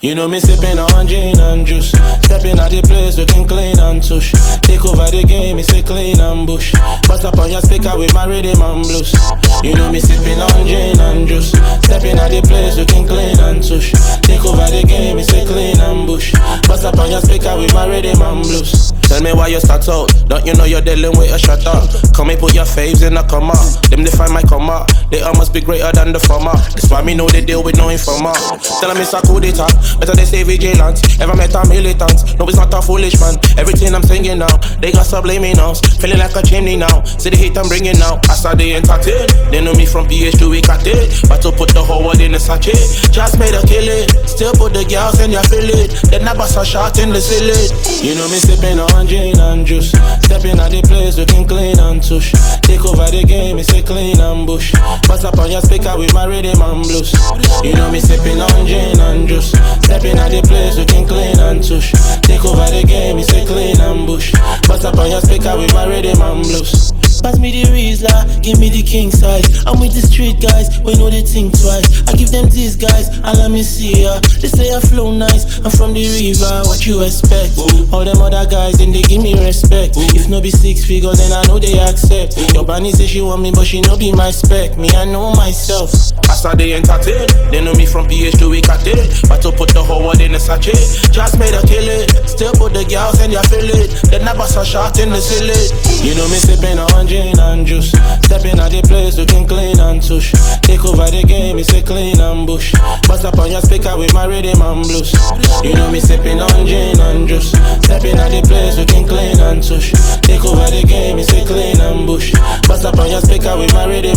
You know me sipping on gin and juice. Stepping out the place looking clean and tush. Take over the game, it's a clean and bush. Bust up on your speaker with my rhythm and blues. You know me sipping on gin and juice. Stepping out the place looking clean and tush. Take over the game, it's a clean and bush. Bust up on your speaker with my rhythm and blues. Tell me why you start out. Don't you know you're dealing with a shutter? Come and put your faves in a comma. Them define my comma. They all must be greater than the former. That's why me know they deal with no informer. Tell them it's a coup d'etat. Better they say vigilance. Ever met a militant? No, it's not a foolish man. Everything I'm singing now, they got some blaming now. Feeling like a chimney now. See the hate I'm bringing now. I saw they entertain. They know me from PH to Ecate. But to put the whole world in a sachet. Just made a kill it. Still put the girls in your fillet. Then I bust a shot in the ceiling. You know me sipping on gin and juice. Stepping out the place looking clean and tush. Take over the game, it's a clean and bush. Bust up on your speaker with my rhythm and blues. You know me sipping on gin and juice. Stepping out the place looking clean and tush. Take over the game, it's a clean and bush. Bust up on your speaker with my rhythm and blues. Pass me the Rizla, give me the king size. I'm with the street guys, we know they think twice. I give them these guys, and let me see ya. They say I flow nice, I'm from the river, what you expect? All them other guys, then they give me respect. If no be 6 figures, then I know they accept. Your bunny say she want me, but she no be my spec. Me, I know myself. I saw they entertain, they know me from PH to Ecate. But to put the whole world in a sachet. Just made a kill it, still put the girls in your fillet. Then I bust a shot in the ceiling. You know me sipping on gin and juice. Stepping out the place looking clean and tush. Take over the game, it's a clean and bush. Bust up on your speaker with my rhythm and blues. You know me sipping on gin and juice. Stepping out the place looking clean and tush. Take over the game, it's a clean and bush. Bust up on your speaker with my rhythm